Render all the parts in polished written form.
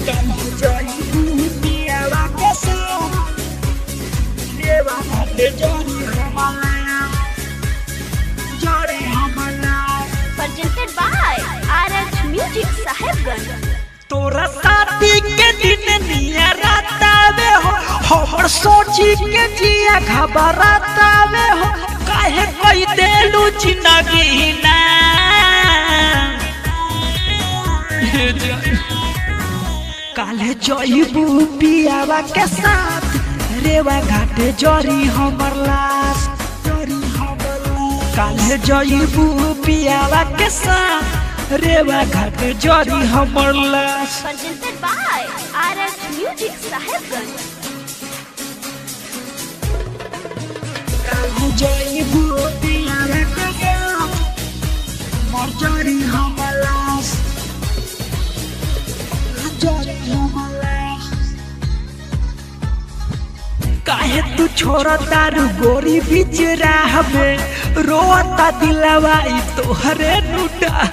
काहे जइबू पियावा के साथ रेवा घाटे जरी हमला presented by RH Music Sahebganj. तोरा शादी के दिन निया रातावे हो हमर सोची के जिया घबरातावे हो काहे कोई देलू जिंदगी ना काले जइबू पियावा के साथ रेवा घाटे जरी हमर लाश काले जइबू पियावा के साथ रेवा घाटे जरी हमर लाश presented by RH Music Sahebganj. काले जइबू पियावा के साथ मर जरी हमर लाश जरी हमर लाश काहे तू छोड़ तारू गोरी बीच राह में रोता दिलवा ई तोहरे नुटा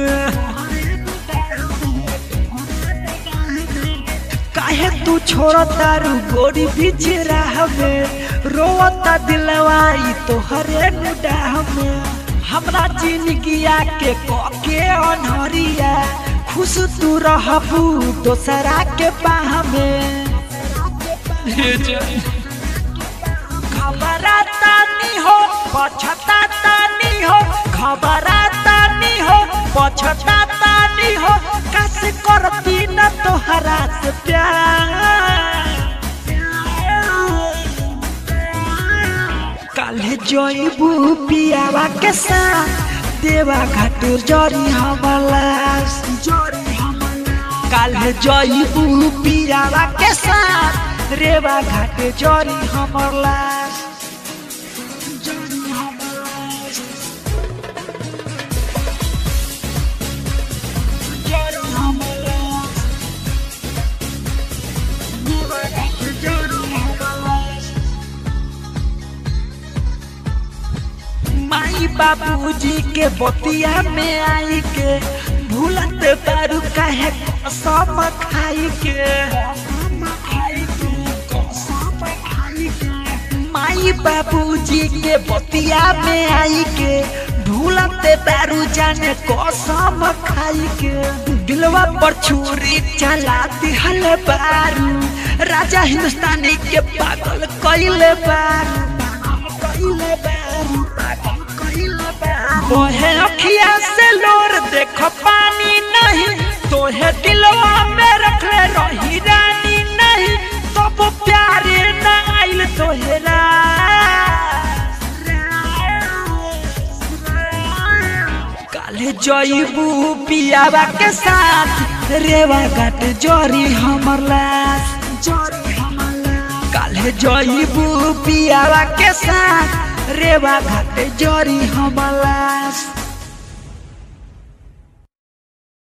काहे तू छोड़ तारू गोरी बीच राह में रोता दिलवा ई तोहरे नुटा हमरा जिंदगिया के कोके अनहरिया खुश तू रहबू दोसरा के बाह में घबराता नहीं हो पछताता नहीं हो घबराता नहीं हो पछताता नहीं हो कैसे करती न तोहरा से प्यार काले जइबू पियावा के साथ देवा घाट जरी हमला काले जइबू पियावा के साथ रेवा घाटे जरी हमर लाश माई बाबूजी के बतिया में आई के भूलत बारू काहे कसम खाई के माई बाबूजी के बतिया में आई के भूलते बारू जाने कसम खाई के दिलवा पर छुरी चला दिहल बारू राजा हिंदुस्तानी के पागल कइले बारू तोहे अखिया से लोर देख पानी नहीं तोहे दिलवा में रखले रही रानी नहीं तब प्यारे न आइल तोहेरा काले जइबू पियावा के साथ रेवा घाट जरी हमर लाश काले जइबू पियावा के साथ रेवा घाट जरी हमर लाश।